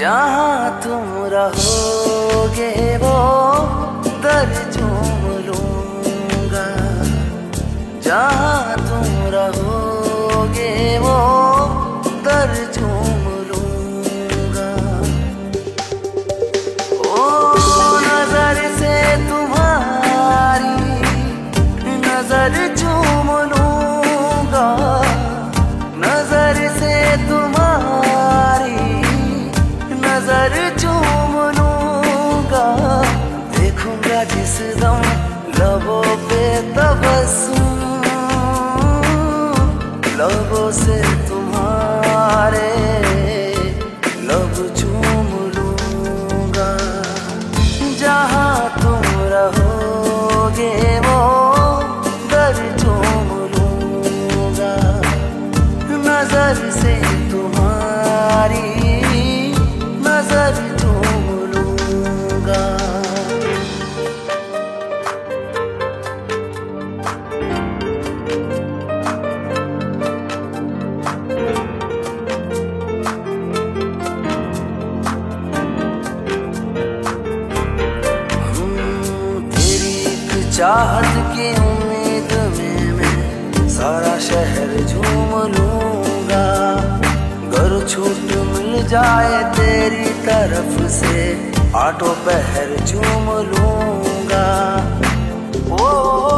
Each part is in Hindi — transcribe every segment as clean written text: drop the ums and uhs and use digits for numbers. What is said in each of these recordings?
जहाँ तुम रहोगे वो दर चूम लूंगा, जहाँ तुम रहोगे वो दर चूम लूंगा। ओ नजर से तुम्हारी नजर चूम लूंगा, नजर से तुम्हारी नजर चूम लूंगा। देखूंगा जिस दम लबों पे तबस्सुम, लबों से तुम्हारे लब चूम लूंगा। जहाँ तुम रहोगे वो दर चूम लूंगा, नजर से तुम्हारी नजर चूम लूंगा। तेरी एक चाहत की उम्मीद में मैं सारा शहर झूम लूंगा। घर छूट मिल जाए तेरी तरफ से आठों पहर झूम लूंगा। ओ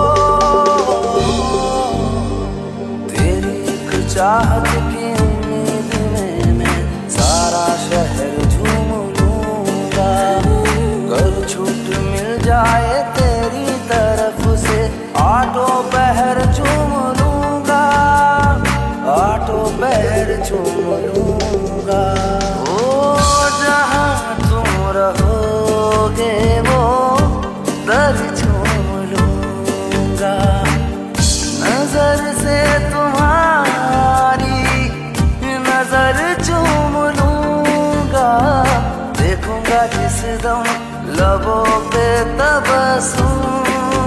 तेरी एक चाहत की उम्मीद में मैं सारा शहर झूम लूंगा। घर छूट मिल जाए तेरी तरफ से आठों पहर झूम लूंगा, आठों पहर झूम लूंगा। ओ जहाँ तुम रहोगे वो दर झूम लूंगा, नजर से तुम्हारी नजर चूम लूंगा। देखूंगा जिस दम लबों पे तबस्सुम,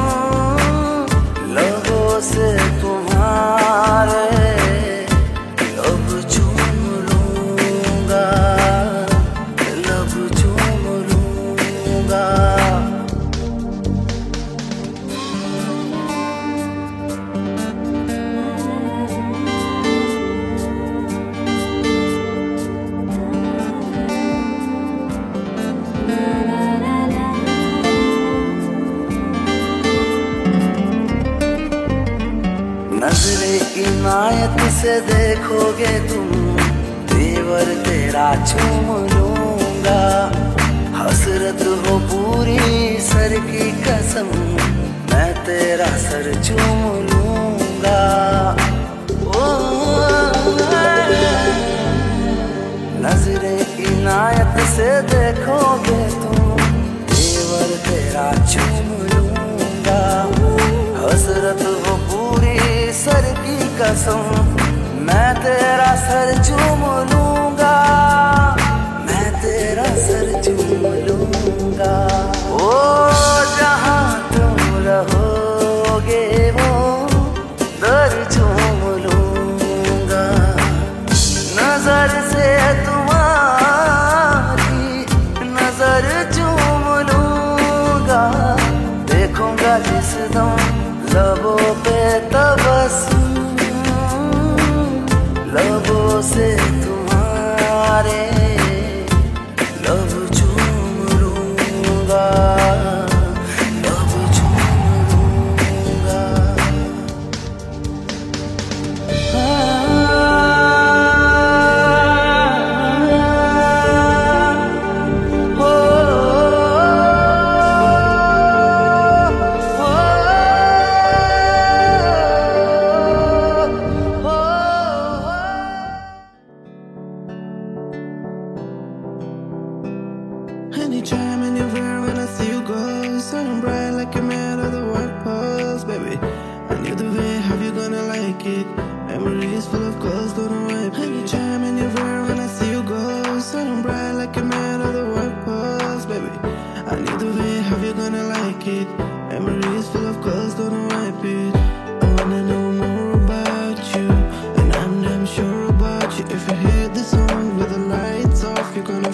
लबों से तुम्हारे लब चूम लूंगा, लब चूम लूंगा। नजरे इनायत से देखोगे तुम तेवर तेरा चूम लूंगा। हसरत हो पूरी सर की कसम मैं तेरा सर चूम लूंगा। ओ नजरे इनायत से देखोगे तुम तेवर तेरा चूम लूंगा। हसरत हो पूरी सर की कसम मैं तेरा सर चूम लूंगा, मैं तेरा सर चूम लूंगा। ओ जहाँ तुम रहोगे वो दर चूम लूंगा, नजर से तुम्हारी नजर चूम लूंगा। देखूंगा जिस दम लबों पे तबस्सुम, लबों से तुम्हारे लब चूम लूंगा, लब चूम लूंगा। Anytime, anywhere, when I see you go, shining bright like you're made of the white pearls, baby. I knew the way, how you gonna like it? Memories full of clothes, don't wipe it. Anytime, anywhere, when I see you go, shining bright like you're made of the white pearls, baby. I knew the way, how you gonna like it? Memories full of clothes, don't wipe it. I wanna know more about you, and I'm damn sure about you. If you hear the song with the lights off, you're gonna